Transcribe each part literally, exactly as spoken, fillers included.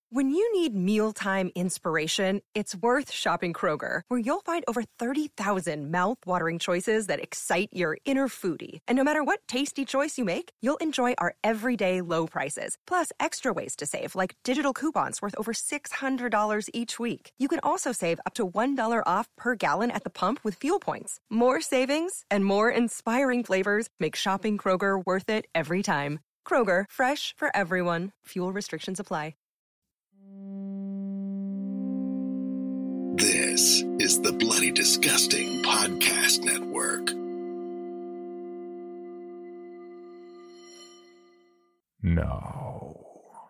When you need mealtime inspiration, it's worth shopping Kroger, where you'll find over thirty thousand mouth-watering choices that excite your inner foodie. And no matter what tasty choice you make, you'll enjoy our everyday low prices, plus extra ways to save, like digital coupons worth over six hundred dollars each week. You can also save up to one dollar off per gallon at the pump with fuel points. More savings and more inspiring flavors make shopping Kroger worth it every time. Kroger, fresh for everyone. Fuel restrictions apply. This is the Bloody Disgusting Podcast Network. No.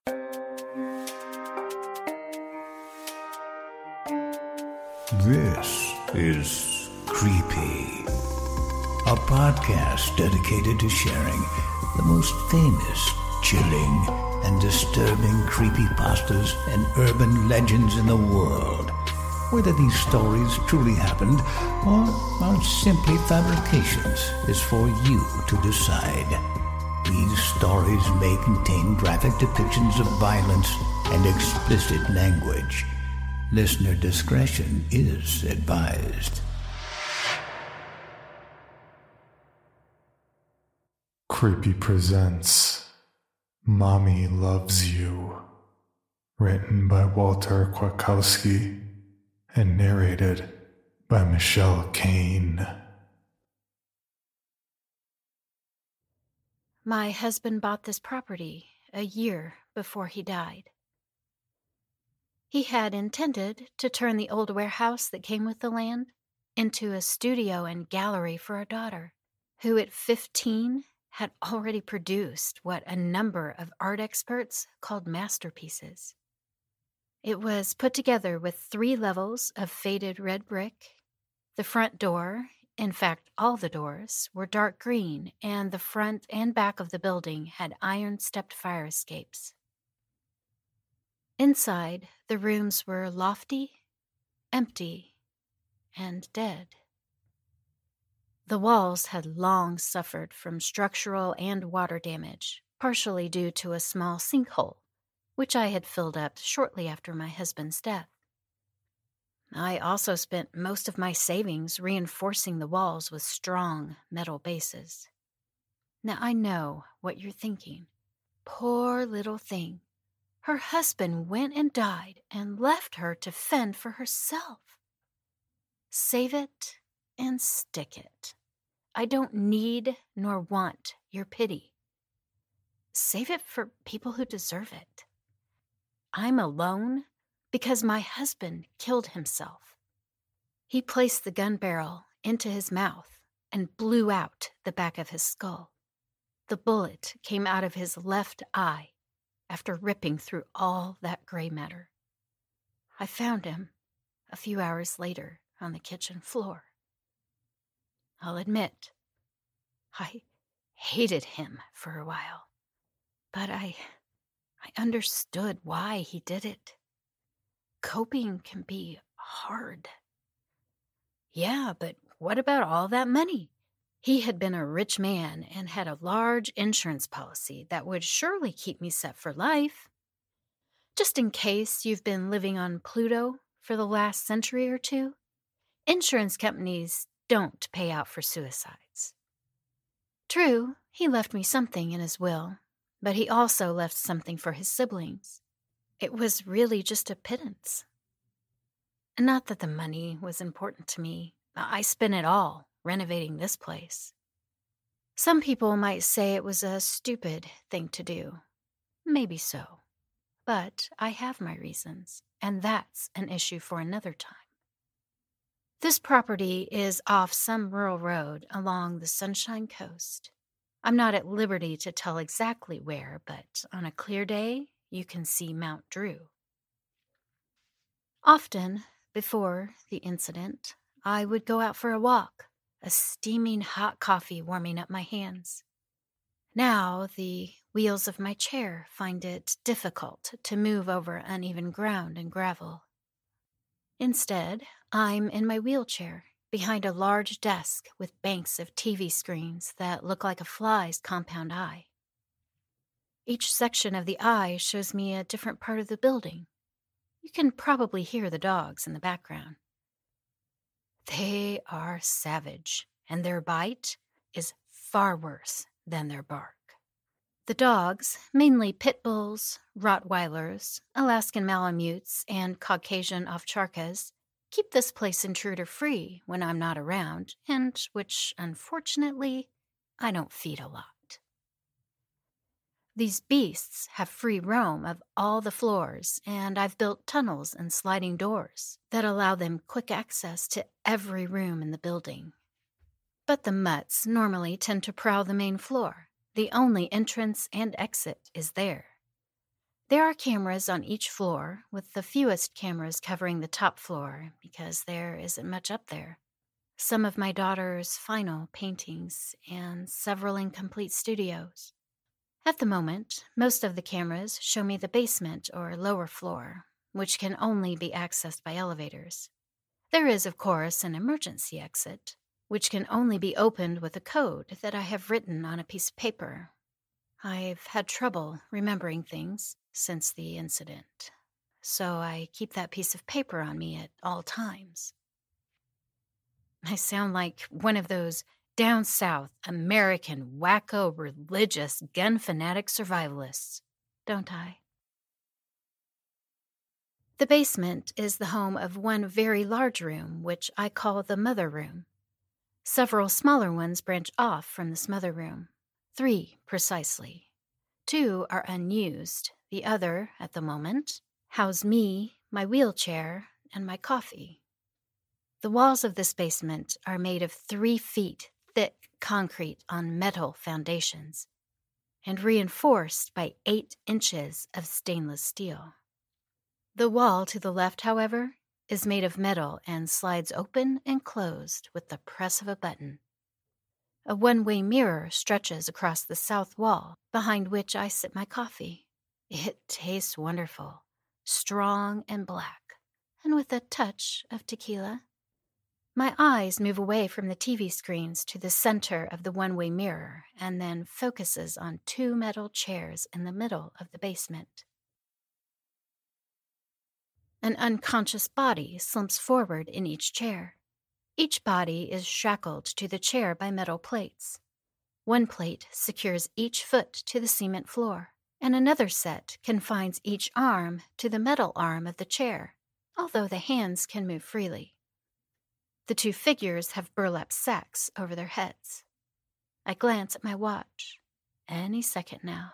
This is Creepy, a podcast dedicated to sharing the most famous, chilling, and disturbing creepypastas and urban legends in the world. Whether these stories truly happened or are simply fabrications is for you to decide. These stories may contain graphic depictions of violence and explicit language. Listener discretion is advised. Creepy presents Mommy Loves You, written by Walter Kwiatkowski and narrated by Michelle Kane. My husband bought this property a year before he died. He had intended to turn the old warehouse that came with the land into a studio and gallery for our daughter, who at fifteen had already produced what a number of art experts called masterpieces. It was put together with three levels of faded red brick. The front door, in fact all the doors, were dark green, and the front and back of the building had iron-stepped fire escapes. Inside, the rooms were lofty, empty, and dead. The walls had long suffered from structural and water damage, partially due to a small sinkhole, which I had filled up shortly after my husband's death. I also spent most of my savings reinforcing the walls with strong metal bases. Now I know what you're thinking. Poor little thing. Her husband went and died and left her to fend for herself. Save it and stick it. I don't need nor want your pity. Save it for people who deserve it. I'm alone because my husband killed himself. He placed the gun barrel into his mouth and blew out the back of his skull. The bullet came out of his left eye after ripping through all that gray matter. I found him a few hours later on the kitchen floor. I'll admit, I hated him for a while, but I, I understood why he did it. Coping can be hard. Yeah, but what about all that money? He had been a rich man and had a large insurance policy that would surely keep me set for life. Just in case you've been living on Pluto for the last century or two, insurance companies don't pay out for suicides. True, he left me something in his will, but he also left something for his siblings. It was really just a pittance. Not that the money was important to me. I spent it all renovating this place. Some people might say it was a stupid thing to do. Maybe so. But I have my reasons, and that's an issue for another time. This property is off some rural road along the Sunshine Coast. I'm not at liberty to tell exactly where, but on a clear day, you can see Mount Drew. Often, before the incident, I would go out for a walk, a steaming hot coffee warming up my hands. Now, the wheels of my chair find it difficult to move over uneven ground and gravel. Instead, I'm in my wheelchair, behind a large desk with banks of T V screens that look like a fly's compound eye. Each section of the eye shows me a different part of the building. You can probably hear the dogs in the background. They are savage, and their bite is far worse than their bark. The dogs, mainly pit bulls, Rottweilers, Alaskan Malamutes, and Caucasian Ovcharkas, keep this place intruder-free when I'm not around, and which, unfortunately, I don't feed a lot. These beasts have free roam of all the floors, and I've built tunnels and sliding doors that allow them quick access to every room in the building. But the mutts normally tend to prowl the main floor. The only entrance and exit is there. There are cameras on each floor, with the fewest cameras covering the top floor because there isn't much up there. Some of my daughter's final paintings and several incomplete studios. At the moment, most of the cameras show me the basement or lower floor, which can only be accessed by elevators. There is, of course, an emergency exit, which can only be opened with a code that I have written on a piece of paper. I've had trouble remembering things since the incident, so I keep that piece of paper on me at all times. I sound like one of those down south American wacko religious gun fanatic survivalists, don't I? The basement is the home of one very large room, which I call the mother room. Several smaller ones branch off from this mother room. Three, precisely. Two are unused. The other, at the moment, house me, my wheelchair, and my coffee. The walls of this basement are made of three feet thick concrete on metal foundations and reinforced by eight inches of stainless steel. The wall to the left, however, is made of metal and slides open and closed with the press of a button. A one-way mirror stretches across the south wall, behind which I sip my coffee. It tastes wonderful, strong and black, and with a touch of tequila. My eyes move away from the T V screens to the center of the one-way mirror and then focuses on two metal chairs in the middle of the basement. An unconscious body slumps forward in each chair. Each body is shackled to the chair by metal plates. One plate secures each foot to the cement floor, and another set confines each arm to the metal arm of the chair, although the hands can move freely. The two figures have burlap sacks over their heads. I glance at my watch. Any second now.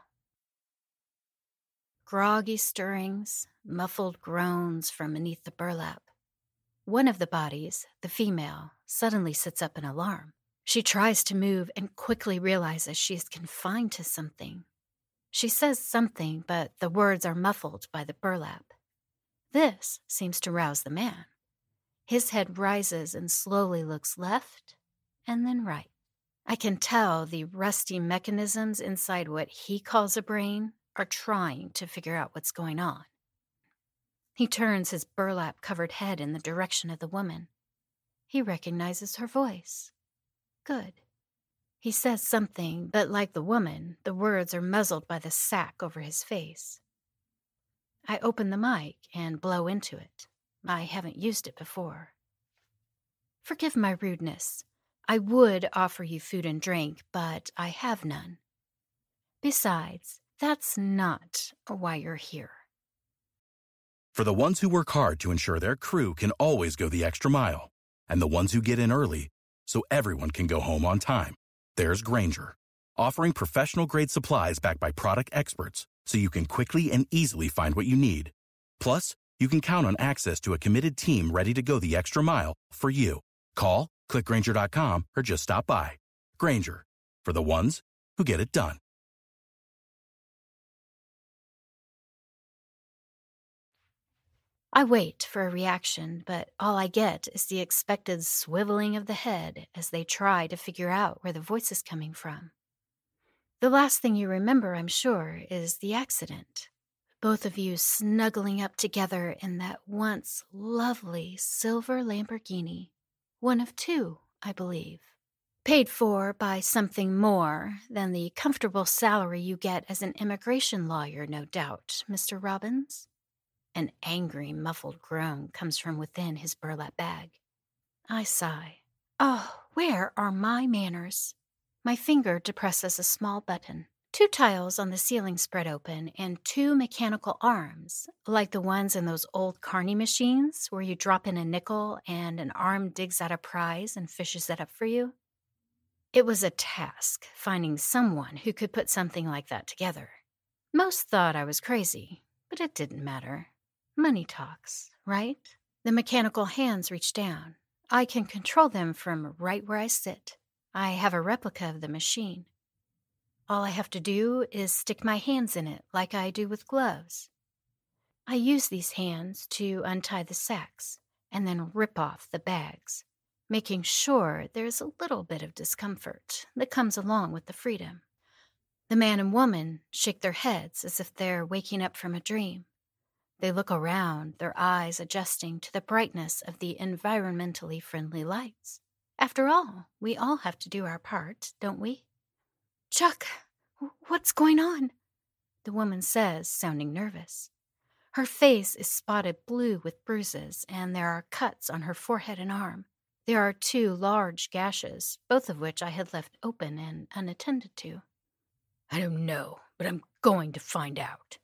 Groggy stirrings, muffled groans from beneath the burlap. One of the bodies, the female, suddenly sits up in alarm. She tries to move and quickly realizes she is confined to something. She says something, but the words are muffled by the burlap. This seems to rouse the man. His head rises and slowly looks left and then right. I can tell the rusty mechanisms inside what he calls a brain are trying to figure out what's going on. He turns his burlap-covered head in the direction of the woman. He recognizes her voice. Good. He says something, but like the woman, the words are muzzled by the sack over his face. I open the mic and blow into it. I haven't used it before. Forgive my rudeness. I would offer you food and drink, but I have none. Besides, that's not why you're here. For the ones who work hard to ensure their crew can always go the extra mile, and the ones who get in early so everyone can go home on time, there's Grainger, offering professional-grade supplies backed by product experts so you can quickly and easily find what you need. Plus, you can count on access to a committed team ready to go the extra mile for you. Call, click Grainger dot com, or just stop by. Grainger, for the ones who get it done. I wait for a reaction, but all I get is the expected swiveling of the head as they try to figure out where the voice is coming from. The last thing you remember, I'm sure, is the accident. Both of you snuggling up together in that once lovely silver Lamborghini. One of two, I believe. Paid for by something more than the comfortable salary you get as an immigration lawyer, no doubt, Mister Robbins. An angry, muffled groan comes from within his burlap bag. I sigh. Oh, where are my manners? My finger depresses a small button. Two tiles on the ceiling spread open, and two mechanical arms, like the ones in those old carny machines where you drop in a nickel and an arm digs out a prize and fishes it up for you. It was a task finding someone who could put something like that together. Most thought I was crazy, but it didn't matter. Money talks, right? The mechanical hands reach down. I can control them from right where I sit. I have a replica of the machine. All I have to do is stick my hands in it like I do with gloves. I use these hands to untie the sacks and then rip off the bags, making sure there's a little bit of discomfort that comes along with the freedom. The man and woman shake their heads as if they're waking up from a dream. They look around, their eyes adjusting to the brightness of the environmentally friendly lights. After all, we all have to do our part, don't we? Chuck, what's going on? The woman says, sounding nervous. Her face is spotted blue with bruises, and there are cuts on her forehead and arm. There are two large gashes, both of which I had left open and unattended to. I don't know, but I'm going to find out.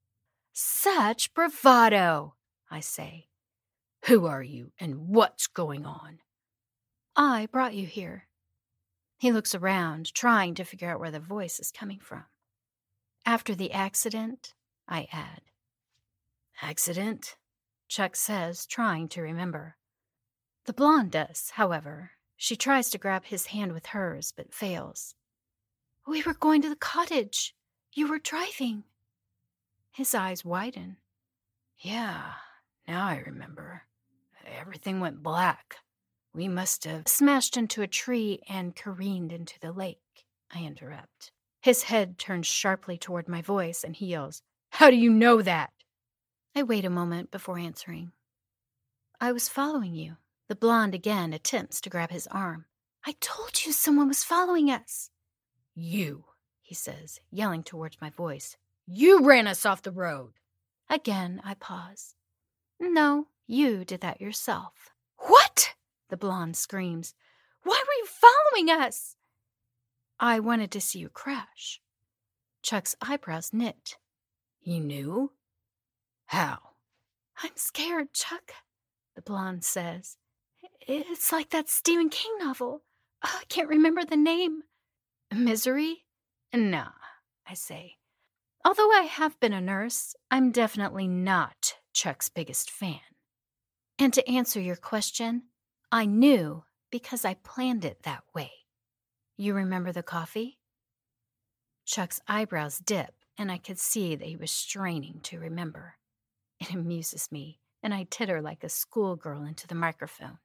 Such bravado, I say. Who are you, and what's going on? I brought you here. He looks around, trying to figure out where the voice is coming from. After the accident, I add. Accident? Chuck says, trying to remember. The blonde does, however. She tries to grab his hand with hers, but fails. We were going to the cottage. You were driving. His eyes widen. Yeah, now I remember. Everything went black. We must have smashed into a tree and careened into the lake, I interrupt. His head turns sharply toward my voice, and he yells, How do you know that? I wait a moment before answering. I was following you. The blonde again attempts to grab his arm. I told you someone was following us. You, he says, yelling towards my voice. You ran us off the road. Again, I pause. No, you did that yourself. What? The blonde screams. Why were you following us? I wanted to see you crash. Chuck's eyebrows knit. You knew? How? I'm scared, Chuck, the blonde says. It's like that Stephen King novel. Oh, I can't remember the name. Misery? Nah, I say. Although I have been a nurse, I'm definitely not Chuck's biggest fan. And to answer your question, I knew because I planned it that way. You remember the coffee? Chuck's eyebrows dip, and I could see that he was straining to remember. It amuses me, and I titter like a schoolgirl into the microphone.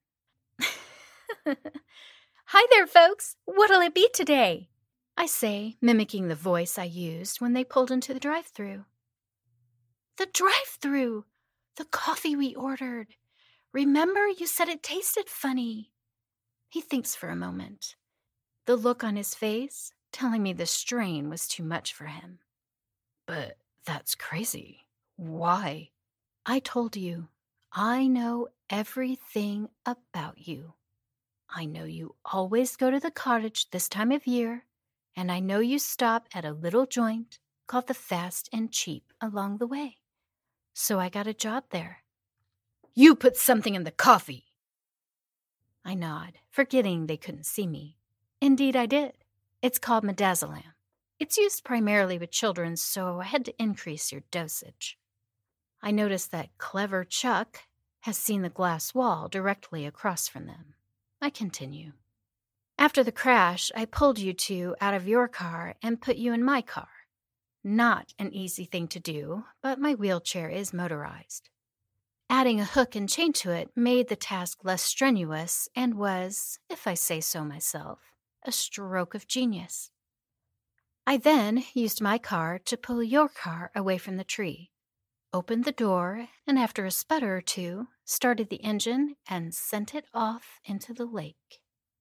Hi there, folks. What'll it be today? I say, mimicking the voice I used when they pulled into the drive-thru. The drive-thru! The coffee we ordered. Remember, you said it tasted funny. He thinks for a moment. The look on his face telling me the strain was too much for him. But that's crazy. Why? I told you, I know everything about you. I know you always go to the cottage this time of year, and I know you stop at a little joint called the Fast and Cheap along the way. So I got a job there. You put something in the coffee. I nod, forgetting they couldn't see me. Indeed, I did. It's called midazolam. It's used primarily with children, so I had to increase your dosage. I noticed that clever Chuck has seen the glass wall directly across from them. I continue. After the crash, I pulled you two out of your car and put you in my car. Not an easy thing to do, but my wheelchair is motorized. Adding a hook and chain to it made the task less strenuous and was, if I say so myself, a stroke of genius. I then used my car to pull your car away from the tree, opened the door, and after a sputter or two, started the engine and sent it off into the lake.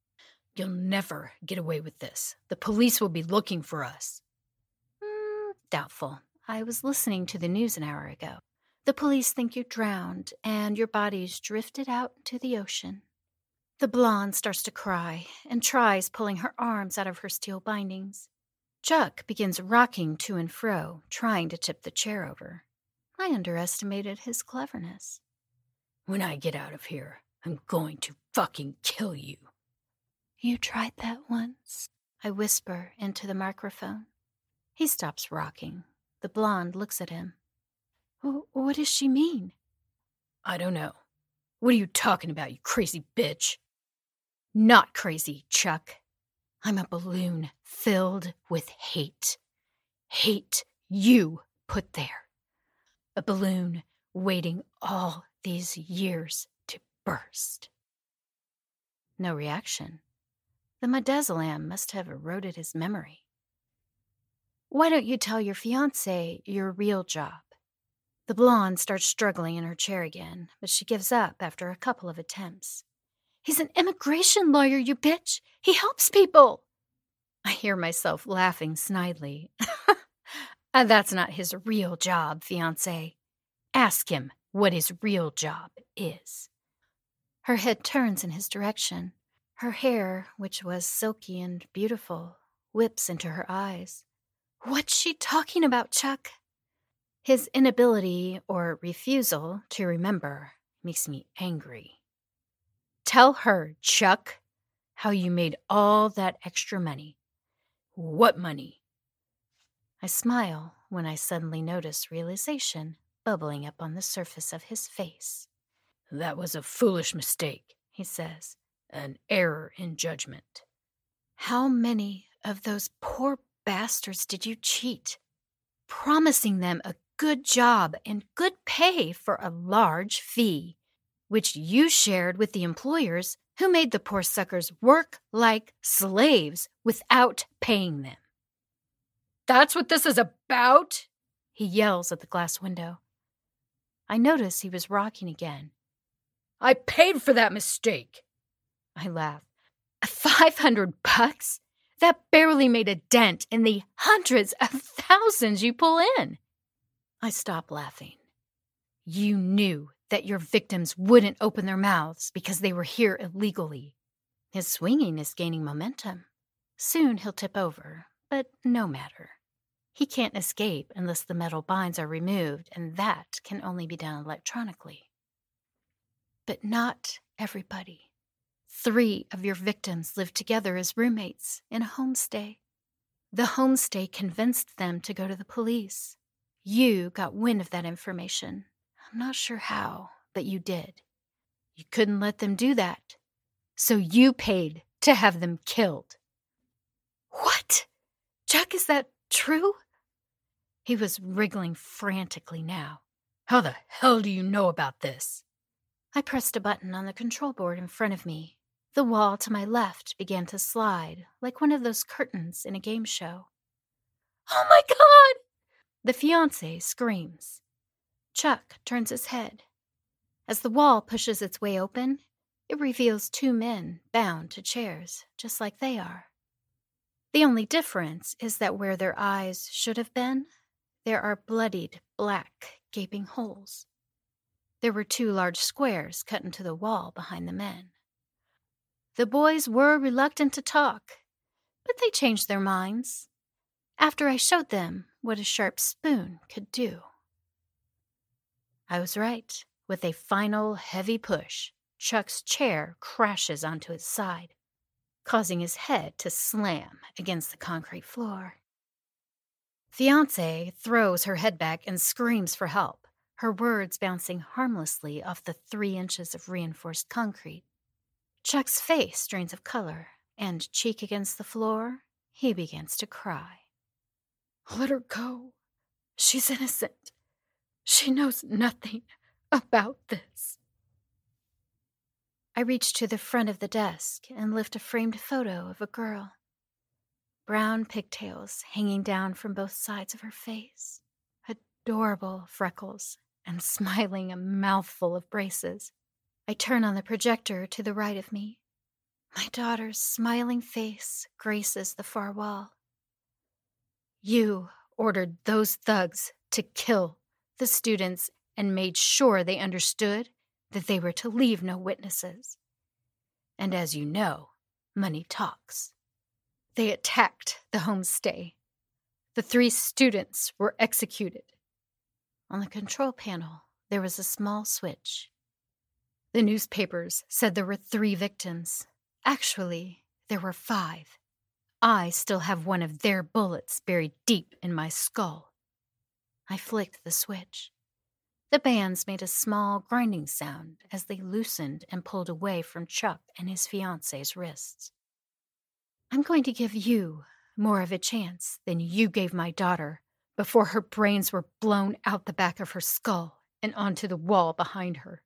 You'll never get away with this. The police will be looking for us. Mm, doubtful. I was listening to the news an hour ago. The police think you drowned and your body's drifted out into the ocean. The blonde starts to cry and tries pulling her arms out of her steel bindings. Chuck begins rocking to and fro, trying to tip the chair over. I underestimated his cleverness. When I get out of here, I'm going to fucking kill you. You tried that once, I whisper into the microphone. He stops rocking. The blonde looks at him. What does she mean? I don't know. What are you talking about, you crazy bitch? Not crazy, Chuck. I'm a balloon filled with hate. Hate you put there. A balloon waiting all these years to burst. No reaction. The midazolam must have eroded his memory. Why don't you tell your fiancé your real job? The blonde starts struggling in her chair again, but she gives up after a couple of attempts. He's an immigration lawyer, you bitch! He helps people! I hear myself laughing snidely. That's not his real job, fiancé. Ask him what his real job is. Her head turns in his direction. Her hair, which was silky and beautiful, whips into her eyes. What's she talking about, Chuck? His inability or refusal to remember makes me angry. Tell her, Chuck, how you made all that extra money. What money? I smile when I suddenly notice realization bubbling up on the surface of his face. That was a foolish mistake, he says. An error in judgment. How many of those poor bastards did you cheat? Promising them a good job and good pay for a large fee, which you shared with the employers who made the poor suckers work like slaves without paying them. That's what this is about? He yells at the glass window. I notice he was rocking again. I paid for that mistake. I laugh. Five hundred bucks? That barely made a dent in the hundreds of thousands you pull in. I stop laughing. You knew that your victims wouldn't open their mouths because they were here illegally. His swinging is gaining momentum. Soon he'll tip over, but no matter. He can't escape unless the metal binds are removed, and that can only be done electronically. But not everybody. Three of your victims lived together as roommates in a homestay. The homestay convinced them to go to the police. You got wind of that information. I'm not sure how, but you did. You couldn't let them do that. So you paid to have them killed. What? Chuck, is that true? He was wriggling frantically now. How the hell do you know about this? I pressed a button on the control board in front of me. The wall to my left began to slide, like one of those curtains in a game show. Oh my God! The fiancé screams. Chuck turns his head. As the wall pushes its way open, it reveals two men bound to chairs, just like they are. The only difference is that where their eyes should have been, there are bloodied, black, gaping holes. There were two large squares cut into the wall behind the men. The boys were reluctant to talk, but they changed their minds after I showed them what a sharp spoon could do. I was right. With a final heavy push, Chuck's chair crashes onto its side, causing his head to slam against the concrete floor. Fiancé throws her head back and screams for help, her words bouncing harmlessly off the three inches of reinforced concrete. Chuck's face drains of color, and cheek against the floor, he begins to cry. Let her go. She's innocent. She knows nothing about this. I reach to the front of the desk and lift a framed photo of a girl. Brown pigtails hanging down from both sides of her face. Adorable freckles and smiling a mouthful of braces. I turn on the projector to the right of me. My daughter's smiling face graces the far wall. You ordered those thugs to kill the students and made sure they understood that they were to leave no witnesses. And as you know, money talks. They attacked the homestay. The three students were executed. On the control panel, there was a small switch. The newspapers said there were three victims. Actually, there were five. I still have one of their bullets buried deep in my skull. I flicked the switch. The bands made a small grinding sound as they loosened and pulled away from Chuck and his fiance's wrists. I'm going to give you more of a chance than you gave my daughter before her brains were blown out the back of her skull and onto the wall behind her.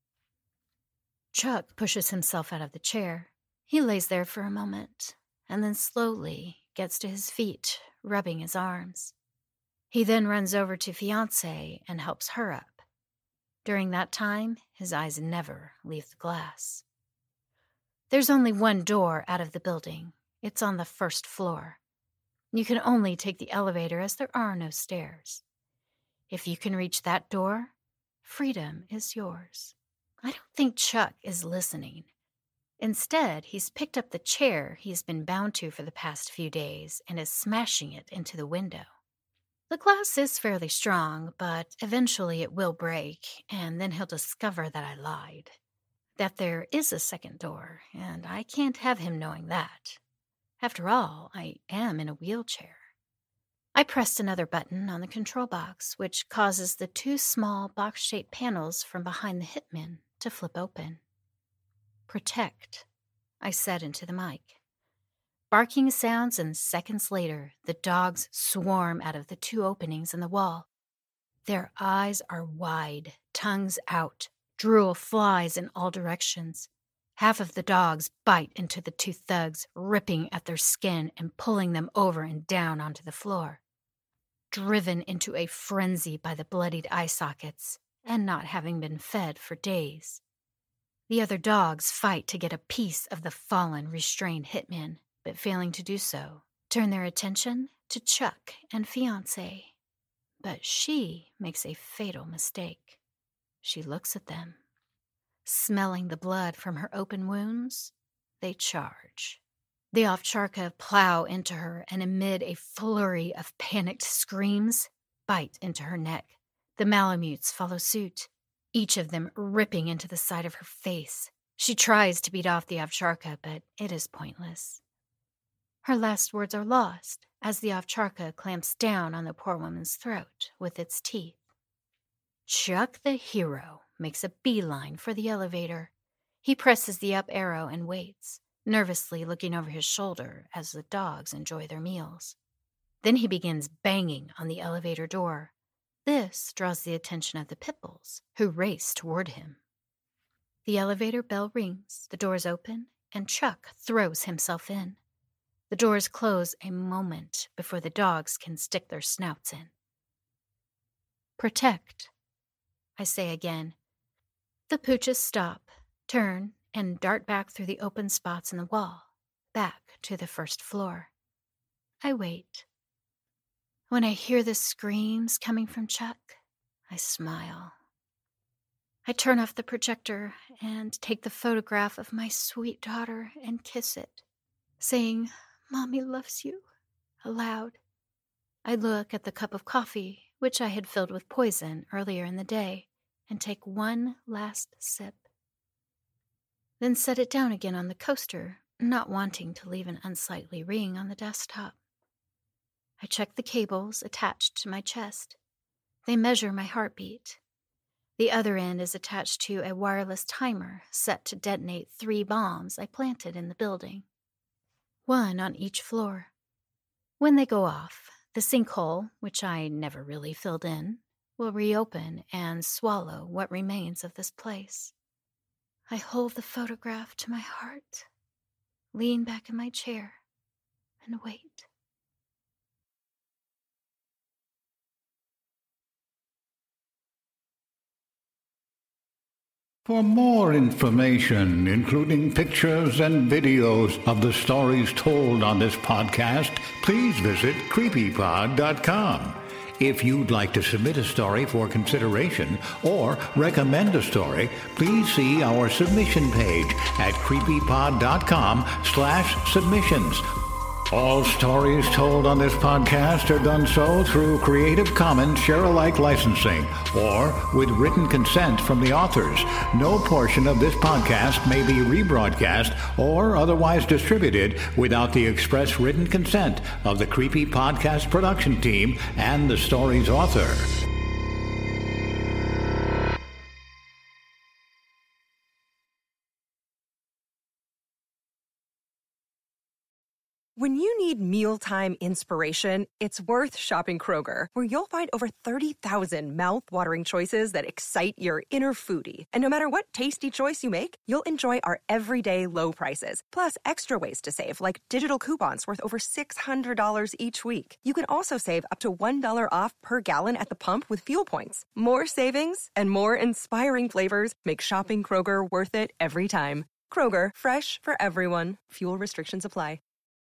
Chuck pushes himself out of the chair. He lays there for a moment and then slowly gets to his feet, rubbing his arms. He then runs over to Fiancé and helps her up. During that time, his eyes never leave the glass. There's only one door out of the building. It's on the first floor. You can only take the elevator as there are no stairs. If you can reach that door, freedom is yours. I don't think Chuck is listening. Instead, he's picked up the chair he's been bound to for the past few days and is smashing it into the window. The glass is fairly strong, but eventually it will break, and then he'll discover that I lied. That there is a second door, and I can't have him knowing that. After all, I am in a wheelchair. I pressed another button on the control box, which causes the two small box-shaped panels from behind the hitman to flip open. Protect, I said into the mic. Barking sounds, and seconds later, the dogs swarm out of the two openings in the wall. Their eyes are wide, tongues out, drool flies in all directions. Half of the dogs bite into the two thugs, ripping at their skin and pulling them over and down onto the floor. Driven into a frenzy by the bloodied eye sockets and not having been fed for days. The other dogs fight to get a piece of the fallen, restrained hitman, but failing to do so, turn their attention to Chuck and Fiancé. But she makes a fatal mistake. She looks at them. Smelling the blood from her open wounds, they charge. The Ovcharka plow into her and amid a flurry of panicked screams, bite into her neck. The Malamutes follow suit, each of them ripping into the side of her face. She tries to beat off the Ovcharka, but it is pointless. Her last words are lost as the Ovcharka clamps down on the poor woman's throat with its teeth. Chuck the hero makes a beeline for the elevator. He presses the up arrow and waits, nervously looking over his shoulder as the dogs enjoy their meals. Then he begins banging on the elevator door. This draws the attention of the Pitbulls, who race toward him. The elevator bell rings, the doors open, and Chuck throws himself in. The doors close a moment before the dogs can stick their snouts in. Protect, I say again. The pooches stop, turn, and dart back through the open spots in the wall, back to the first floor. I wait. When I hear the screams coming from Chuck, I smile. I turn off the projector and take the photograph of my sweet daughter and kiss it, saying, "Mommy loves you," aloud. I look at the cup of coffee, which I had filled with poison earlier in the day, and take one last sip. Then set it down again on the coaster, not wanting to leave an unsightly ring on the desktop. I check the cables attached to my chest. They measure my heartbeat. The other end is attached to a wireless timer set to detonate three bombs I planted in the building, one on each floor. When they go off, the sinkhole, which I never really filled in, will reopen and swallow what remains of this place. I hold the photograph to my heart, lean back in my chair, and wait. For more information, including pictures and videos of the stories told on this podcast, please visit creepy pod dot com. If you'd like to submit a story for consideration or recommend a story, please see our submission page at creepy pod dot com slash submissions. All stories told on this podcast are done so through Creative Commons Share-alike licensing or with written consent from the authors. No portion of this podcast may be rebroadcast or otherwise distributed without the express written consent of the Creepy Podcast production team and the story's author. When you need mealtime inspiration, it's worth shopping Kroger, where you'll find over thirty thousand mouth-watering choices that excite your inner foodie. And no matter what tasty choice you make, you'll enjoy our everyday low prices, plus extra ways to save, like digital coupons worth over six hundred dollars each week. You can also save up to one dollar off per gallon at the pump with fuel points. More savings and more inspiring flavors make shopping Kroger worth it every time. Kroger, fresh for everyone. Fuel restrictions apply.